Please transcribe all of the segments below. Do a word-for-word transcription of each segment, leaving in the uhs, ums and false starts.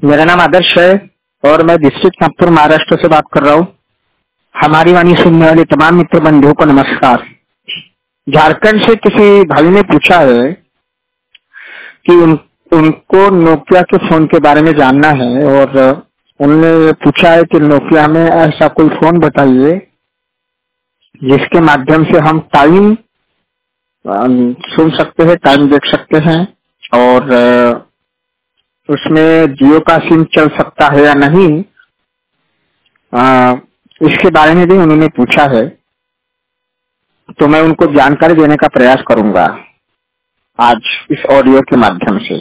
मेरा नाम आदर्श है और मैं डिस्ट्रिक्ट नागपुर महाराष्ट्र से बात कर रहा हूँ। हमारी वाणी सुनने वाले तमाम मित्र बंधुओं को नमस्कार। झारखंड से किसी भाई ने पूछा है कि उन, उनको नोकिया के फोन के बारे में जानना है और उन्होंने पूछा है कि नोकिया में ऐसा कोई फोन बताइए जिसके माध्यम से हम टाइम सुन सकते हैं, टाइम देख सकते हैं और उसमें जियो का सिम चल सकता है या नहीं, आ, इसके बारे में भी उन्होंने पूछा है। तो मैं उनको जानकारी देने का प्रयास करूंगा आज इस ऑडियो के माध्यम से।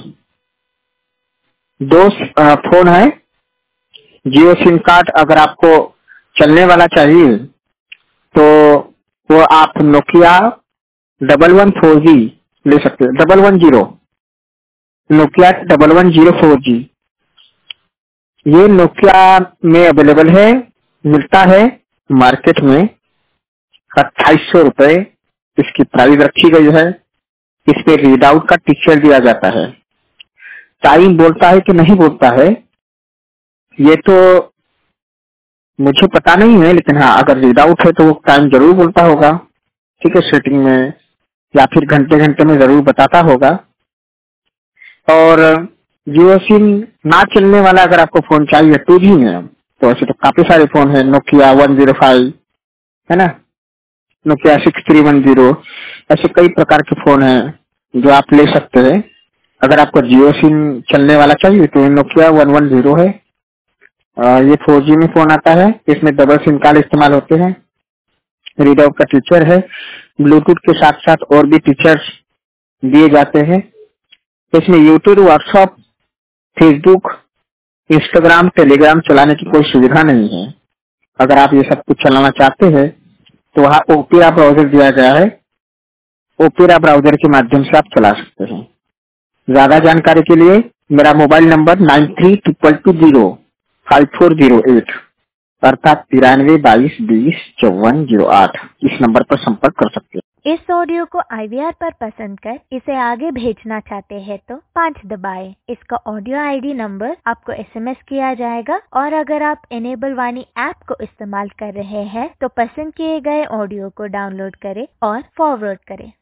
दो आ, फोन है। जियो सिम कार्ड अगर आपको चलने वाला चाहिए तो वो आप Nokia double one four G ले सकते हैं। Double one zero Nokia double one zero four G ये नोकिया में अवेलेबल है, मिलता है मार्केट में। अट्ठाईस सौ रूपये इसकी प्राइस रखी गई है। इस पे रीड आउट का पिक्चर दिया जाता है। टाइम बोलता है कि नहीं बोलता है ये तो मुझे पता नहीं है, लेकिन हाँ अगर रीड आउट है तो वो टाइम जरूर बोलता होगा। ठीक है, सेटिंग में या फिर घंटे घंटे में जरूर बताता होगा। और जियो सिम ना चलने वाला अगर आपको फोन चाहिए टू जी में, तो ऐसे तो काफी सारे फोन है। नोकिया वन जीरो फाइव है ना, Nokia six three one zero, ऐसे कई प्रकार के फोन हैं जो आप ले सकते हैं। अगर आपको जियो सिम चलने वाला चाहिए तो नोकिया वन वन जीरो है। आ, ये फोर जी में फोन आता है। इसमें डबल सिम कार्ड इस्तेमाल होते हैं। रीड आउट का फीचर है। ब्लूटूथ के साथ साथ और भी फीचर्स दिए जाते हैं। इसमें YouTube, WhatsApp, Facebook, Instagram, Telegram चलाने की कोई सुविधा नहीं है। अगर आप ये सब कुछ चलाना चाहते हैं तो वहाँ ओपेरा ब्राउजर दिया गया है। ओपेरा ब्राउजर के माध्यम से आप चला सकते हैं। ज्यादा जानकारी के लिए मेरा mobile number nine three triple two zero five four zero eight अर्थात तिरानवे बाईस बीस चौवन जीरो आठ इस नंबर पर संपर्क कर सकते हैं। इस ऑडियो को आई वी आर पर पसंद कर इसे आगे भेजना चाहते हैं तो पाँच दबाएं। इसका ऑडियो आई डी नंबर आपको एस एम एस किया जाएगा और अगर आप एनेबल वाणी ऐप को इस्तेमाल कर रहे हैं तो पसंद किए गए ऑडियो को डाउनलोड करें और फॉरवर्ड करें।